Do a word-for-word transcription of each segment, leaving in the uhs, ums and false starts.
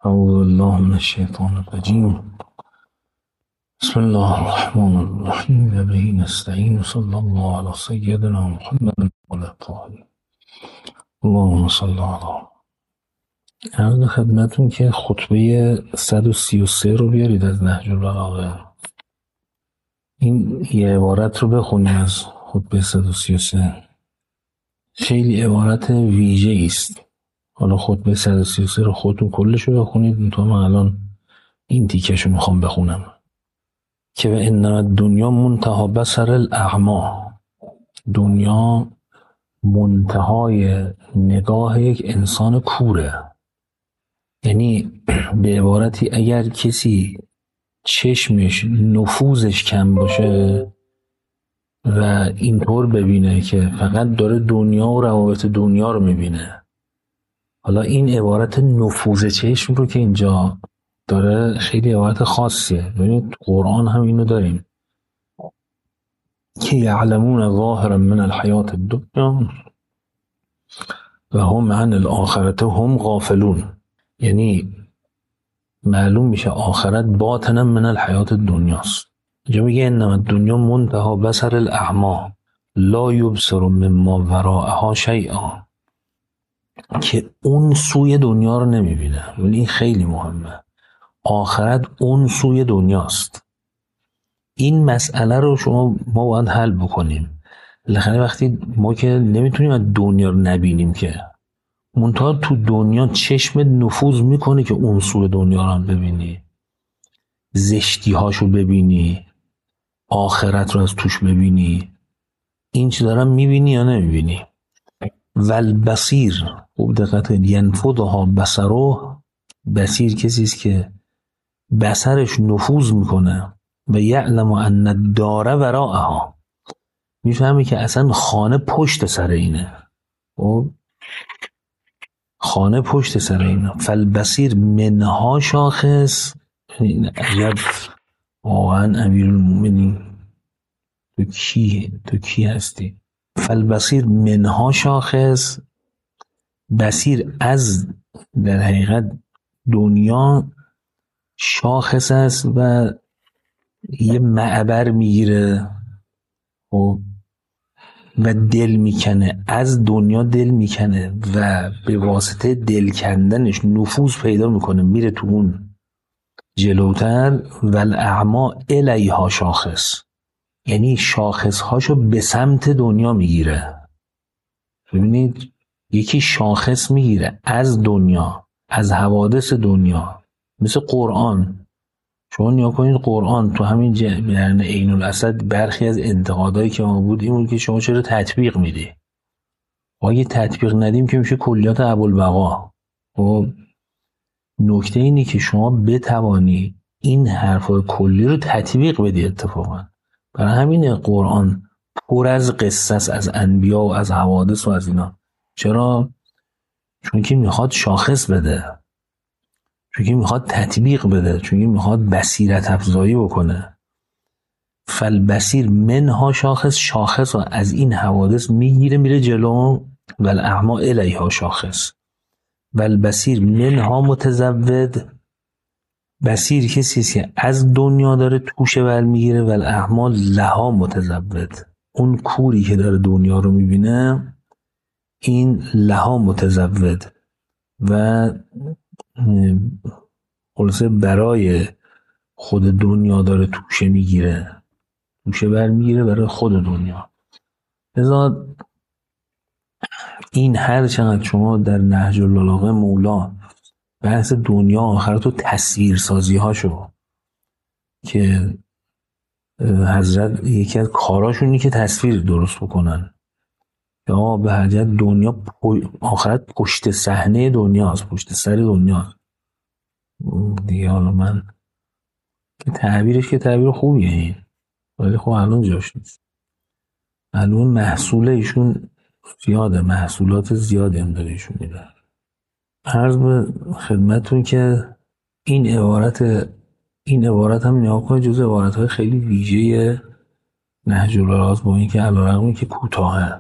اعوذ بالله من الشیطان الرجیم. بسم الله الرحمن الرحیم و به نستعین. صلی الله علی سیدنا محمد و علی طاهرین. اللهم صل علی. عرض خدمتون که خطبه صد و سی و سه رو بیارید از نهج البلاغه. این یه عبارت رو بخونیم از خطبه صد و سی و سه. خیلی عبارت ویژه است. حالا خطبه صد و سی و سه رو خودتون کلش رو بخونید، تو من الان این تیکش رو میخوام بخونم که به انما دنیا منتها بصر الاعما. دنیا منتهای نگاه یک انسان کوره. یعنی به عبارتی اگر کسی چشمش نفوذش کم باشه و اینطور ببینه که فقط داره دنیا و روابط دنیا رو میبینه، حالا این عبارت نفوذ چشم رو که اینجا داره خیلی عبارت خاصیه. ببینید قرآن هم اینو داریم که یعلمون ظاهرا من الحیات الدنیا و هم عن الاخرت هم غافلون. یعنی معلوم میشه آخرت باطنا من الحیات الدنیاست. اینجا میگه انما الدنیا منتها بصر الاعما لا یبصر مما وراءها شیئا، که اون سوی دنیا رو نمیبینه. ولی این خیلی مهمه. آخرت اون سوی دنیاست. این مسئله رو شما ما باید حل بکنیم. بالاخره وقتی ما که نمیتونیم از دنیا رو نبینیم، که منتها تو دنیا چشم نفوذ میکنه که اون سوی دنیا رو هم ببینی، زشتی هاشو ببینی، آخرت رو از توش ببینی. این چی دارم میبینی یا نمیبینی؟ والبصیر، خوب دقت کنید، ینفذها بصره. بصیر کسی است که بصرش نفوذ میکنه و یعلم ان الدار وراءها، میفهمی که اصلا خانه پشت سر اینه. خب خانه پشت سر اینه. فالبصیر منها شاخص. این عجب واقعا امیرالمومنین تو کی تو کی هستی؟ فالبصیر منها شاخص. بصیر از در حقیقت دنیا شاخص است و یه معبر میگیره و و دل میکنه، از دنیا دل میکنه و به واسطه دل کندنش نفوذ پیدا میکنه، میره تو اون جلوتر. والاعما الیها شاخص، یعنی شاخص هاشو به سمت دنیا میگیره. ببینید یکی شاخص میگیره از دنیا، از حوادث دنیا، مثل قرآن. شما نیا کنید قرآن تو همین جریان عین الاسد برخی از انتقادایی که ما بود این بود که شما چرا تطبیق میدی؟ اگه تطبیق ندیم که میشه کلیات ابوالبقا. و نکته اینه که شما بتوانی این حرفای کلی رو تطبیق بدی. اتفاقا برای همین قرآن پر از قصص از انبیا و از حوادث و از اینا. چرا؟ چون که میخواد شاخص بده، چون که میخواد تطبیق بده، چون که میخواد بصیرت افزایی بکنه. فالبصیر منها شاخص، شاخص رو از این حوادث میگیره میره جلو. والاعما الیها شاخص. والبصیر منها متزود. بصیر کسی است که از دنیا داره توشه برمیگیره. والاعما لها متزود. اون کوری که داره دنیا رو میبینه این لها متزود و خلاصه برای خود دنیا داره توشه میگیره، توشه برمیگیره برای خود دنیا. لذا این هر چقدر شما در نهج البلاغه مولا بحث دنیا آخرت و تصویر سازی هاشو که حضرت یکی از کاراشونی که تصویر درست بکنن، یا به حجت دنیا آخرت پشت صحنه دنیاست، پشت سر دنیاست دیگه. حالا من که تعبیرش که تعبیر خوبیه این، ولی خب الان جاش نیست. الان محصول ایشون زیاده، محصولات زیاده هم داره ایشون میده. عرض به خدمتون که این عبارت این عبارت هم نیا کنه جز عبارت‌های خیلی ویژه نهج البلاغه، با این که علیرغم که کوتاهه.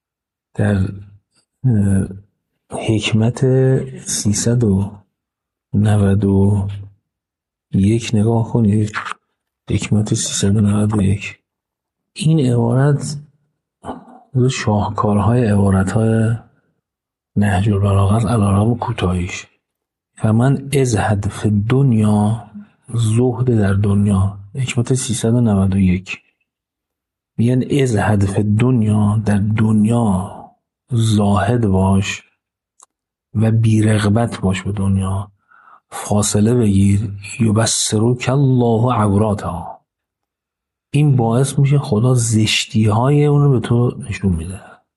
در حکمت سیصد و نود و یک نگاه کنید، حکمت سیصد و نود و یک. این عبارت از شاهکارهای عبارتهای نهج البلاغه است علی رغم کوتاهیش. و من ازهد فی دنیا، زهد در دنیا، حکمت سیصد و نود و یک. میگن ازهد فی دنیا، در دنیا زاهد باش و بیرغبت باش به دنیا، فاصله بگیر. یبصرک الله عوراتها، این باعث میشه خدا زشتی های اون رو به تو نشون میده.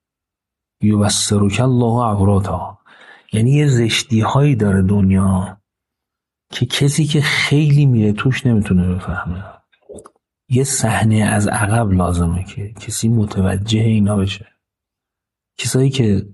یبصرک الله عوراتها یعنی یه زشتی هایی داره دنیا که کسی که خیلی میره توش نمیتونه بفهمه. یه صحنه از عقب لازمه که کسی متوجه اینا بشه. کسایی که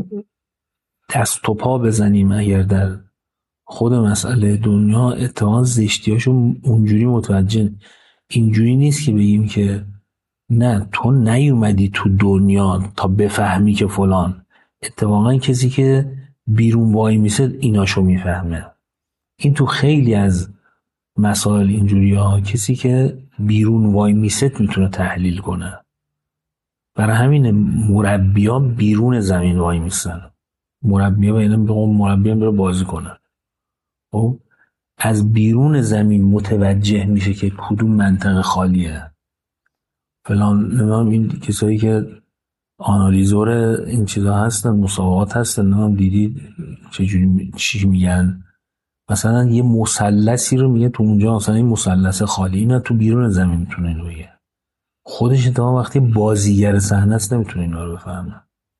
دست و پا بزنیم اگر در خود مسئله دنیا، اتفاقا زشتیاشو اونجوری متوجه، اینجوری نیست که بگیم که نه تو نیومدی تو دنیا تا بفهمی که فلان. اتفاقا کسی که بیرون وای میسه ایناشو میفهمه. این تو خیلی از مسائل اینجوری ها کسی که بیرون وای میست میتونه تحلیل کنه. برای همین مربی ها بیرون زمین وای میسن. مربی ها باید مربی ها بره بازی کنه. خب از بیرون زمین متوجه میشه که کدوم منطقه خالیه فلان. نمیم این کسایی که آنالیزور این چیزا هستن، مسابقات هستن، نمیم دیدید چجوری چی میگن. مثلا یه مثلثی رو میگه تو اونجا مثلا این مثلث خالی، اینا تو بیرون زمین میتونه اینو بگه. خودش تا وقتی بازیگر صحنه است نمیتونه اینا رو بفهمه.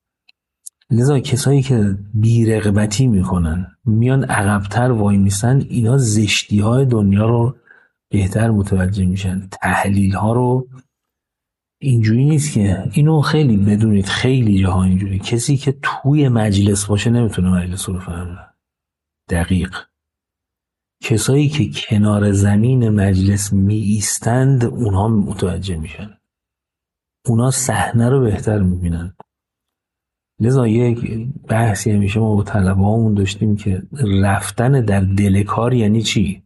لذا کسایی که بی‌رغبتی میکنن میان عقب‌تر وای میسن، اینا زشتی های دنیا رو بهتر متوجه میشن. تحلیل ها رو اینجوری نیست که اینو خیلی بدونید، خیلی جاها اینجوری کسی که توی مجلس باشه نمیتونه مجلس رو فهمه دقیق. کسایی که کنار زمین مجلس می ایستند اونها متوجه میشن، اونا صحنه رو بهتر میبینن. لذا یک بحثی همیشه ما با طلبه هامون داشتیم که رفتن در دل کار یعنی چی؟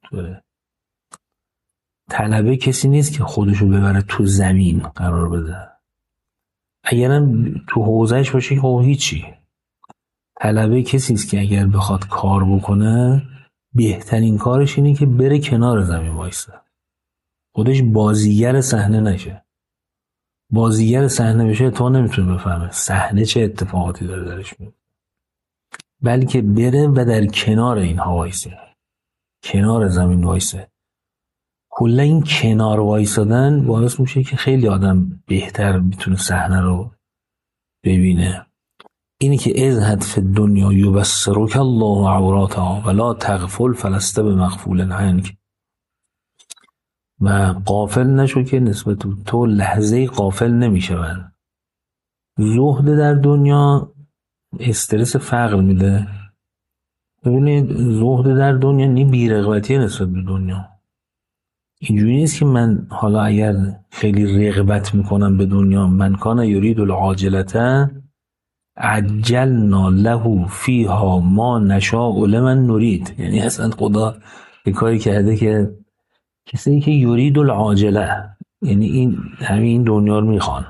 طلبه کسی نیست که خودشو ببره تو زمین قرار بده. اگرم تو حوزهش باشه خب هیچی. طلبه کسی است که اگر بخواد کار بکنه بهترین کارش اینه که بره کنار زمین وایسه، خودش بازیگر صحنه نشه. بازیگر صحنه بشه تو نمیتونه بفهمه صحنه چه اتفاقاتی داره درش میفته، بلکه بره و در کنار اینها وایسه، کنار زمین وایسه. کلا این کنار وایسادن باعث میشه که خیلی آدم بهتر میتونه صحنه رو ببینه. اینی که ازهد فی الدنیا یبصرک الله عوراتها ولا تغفل فلست بمغفول عنک، و غافل نشو که نسبت تو لحظه غافل نمیشون. زهد در دنیا استرس فقر میده. ببینید زهد در دنیا نی بی‌رغبتی نسبت به دنیا. اینجوری نیست که من حالا اگر خیلی رغبت میکنم به دنیا، من کان یرید العاجلته عجلنا له فیها ما نشاء لمن نرید. یعنی اصلا خدا یه کاری کرده که کسی که یرید العاجله، یعنی این همین دنیا رو میخوان،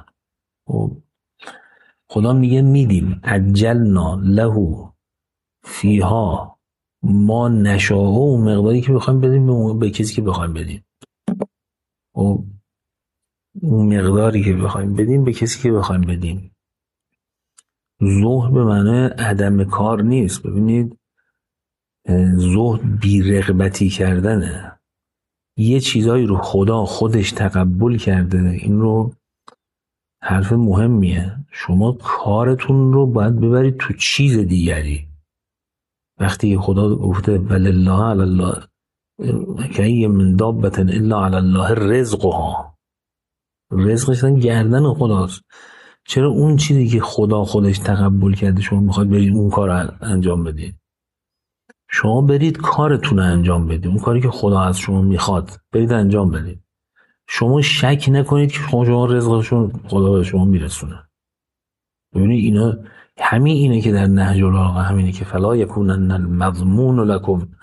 خدا میگه میدیم عجلنا له فیها ما نشاء، و مقداری که بخوایم بدیم به کسی که بخوایم بدیم، و اون مقداری که بخوایم بدیم به کسی که بخوایم بدیم. زهد به معنی عدم کار نیست. ببینید زهد بی‌رغبتی کردنه. یه چیزایی رو خدا خودش تقبل کرده، این رو حرف مهمیه. شما کارتون رو باید ببرید تو چیز دیگری. وقتی خدا گفته ولله علی الله که من دابة الا علی الله رزقها، رزقش گردن خداست. چرا اون چیزی که خدا خودش تقبل کرده شما میخواد برید اون کار رو انجام بدید؟ شما برید کارتون رو انجام بدید، اون کاری که خدا از شما میخواد برید انجام بدید. شما شک نکنید که شما شما رزقشون خدا به شما میرسونه. ببینید اینا همین اینه که در نهج البلاغه همینه که فلا یکونن المضمون لکم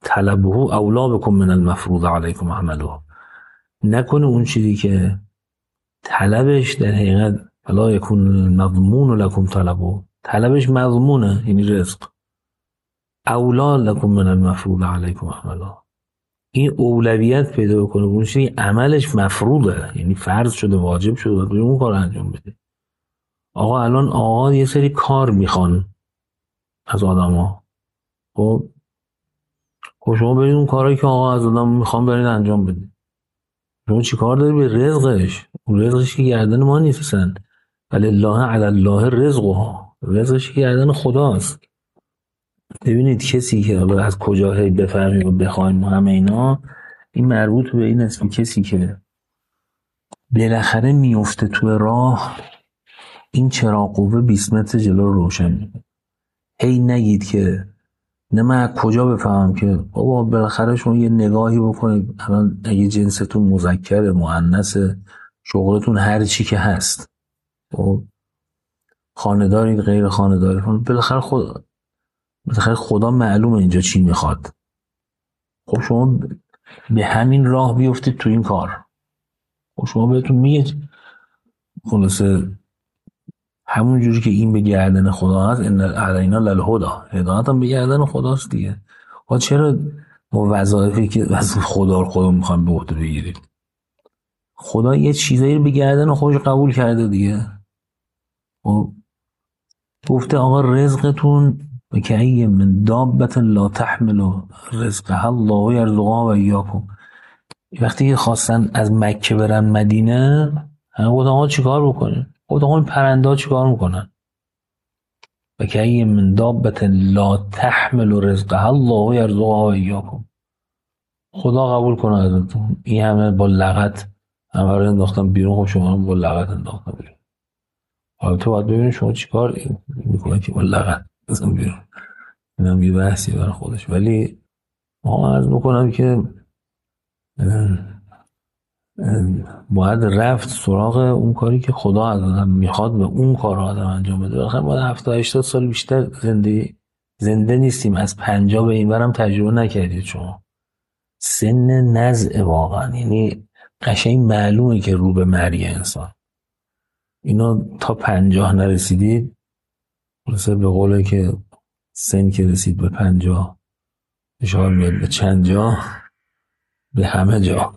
طلبه اولا بکن من المفروض علیکم عمله. نکنه اون چیزی که طلبش در حقیقت فلا یکون مضمون لکم طلبه، طلبش مضمونه یعنی رزق، اولا لکم من المفروض علیکم عمله، این اولویت پیدا بکنه اون چیزی عملش مفروضه یعنی فرض شده واجب شده و اون کار انجام بده. آقا الان آقا یه سری کار میخوان از آدم ها، خب خب شما برید اون کارهایی که آقا از آدم میخوان برید انجام بدید. شما چی کار داری به رزقش؟ اون رزقش که گردن ما نیستن، ولی الله علی الله رزقها، رزقش که گردن خداست. ببینید کسی که حالا از کجا هی بفهمیم و بخوایم همه اینا، این مربوط به این است که کسی که بالاخره میفته تو راه، این چراغ قوه بیست متر جلو رو روشن میکنه. هی نگید که نه من کجا بفهمم که بابا بالاخره شما یه نگاهی بکنید الان اگه جنستون مذکر مؤنث شغلتون هر چی که هست، خانه دارید غیر خانه دارید، بالاخره خود بالاخره خدا معلومه اینجا چی میخواد. خب شما به همین راه بیفتید تو این کار. خب شما بهتون میگه خلاصه همون جوری که این به گردن خدا هست ان علینا للهدی، هدایت هم به گردن خداست دیگه. ها چرا ما وظایفی که از خدا رو خدا میخوام به عهده بگیریم؟ خدا یه چیزایی رو به گردن خودش قبول کرده دیگه. و گفته آقا رزقتون و که ای من دابت لا تحمل رزقها الله یرزقها و ایاکم. وقتی که خواستن از مکه برن مدینه، همه گفتن آقا چیکار بکنیم؟ گفتن آقا این پرنده ها چیکار میکنن؟ و که ای من دابت لا تحمل رزقها الله یرزقها و ایاکم. خدا قبول کنه ازتون. این همه با لغت همه رو انداختن بیرون، خب شما هم با لغت انداختن بیرون. حالا تو باید ببینید شما چیکار میکنه که با لغت بزن بیرون. این هم یه بحثی برای خودش. ولی ما عرض میکنم که باید رفت سراغ اون کاری که خدا از آدم میخواد، به اون کار آدم انجام بده. بالاخره ما هفتاد هشتاد سال بیشتر زنده زنده نیستیم، از پنجاه به این برم تجربه نکردید شما. سن نزع واقعا، یعنی قشنگ معلومه که رو به مرگ انسان. اینا تا پنجاه نرسیدید، مثلا به قوله که سن که رسید به پنجاه اشاره میاد به چند جا، به همه جا.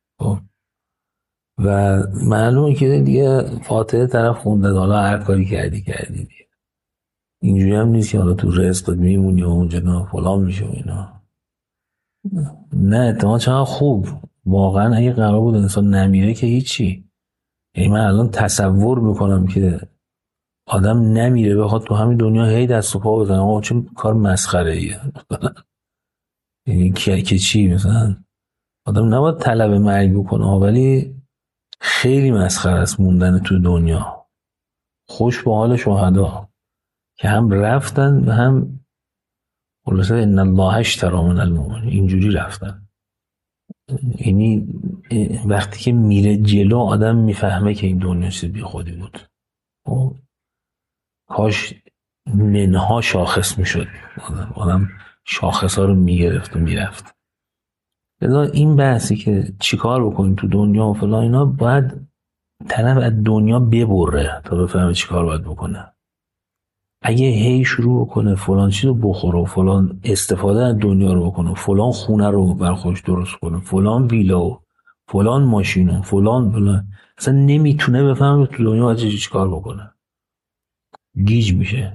و معلومه که دیگه فاتحه طرف خونده، حالا هر کاری کردی کردی دیگه. اینجوری هم نیست که حالا تو رزقت میمونی و اونجا نه فلان میشه و اینا. نه اتماع چقدر خوب. واقعا اگه قرار بود انسان نمیره که هیچی. یعنی من الان تصور میکنم که آدم نمیره بخواد تو همین دنیا هی دست و پا بزنه، آقا چه کار مسخره ایه. یعنی که که چی مثلا آدم نباید طلب مرگ بکنه، ولی خیلی مسخره است موندن تو دنیا. خوش به حال شهدا که هم رفتن و هم خلاصه ان الله اشتری من المؤمنین اینجوری رفتن. یعنی وقتی که میره جلو آدم میفهمه که این دنیا چیز بی خودی بود. و کاش منها شاخص میشد، آدم, آدم شاخص ها رو میگرفت و میرفت. لذا این بحثی که چیکار بکنیم تو دنیا و فلان اینا، باید طرف از دنیا ببره تا بفهمه چیکار باید بکنه. اگه هی شروع بکنه فلان چیز رو بخوره و فلان استفاده از دنیا رو بکنه، فلان خونه رو بر خودش درست کنه، فلان ویلا و فلان ماشین و فلان فلان، اصلا نمیتونه بفهمه تو دنیا باید چیکار بکنه. گیج میشه،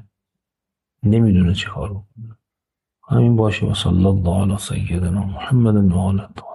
نمیدونه چیکار بکنه. همین باشه. و صلی الله علی سیدنا محمد و آله.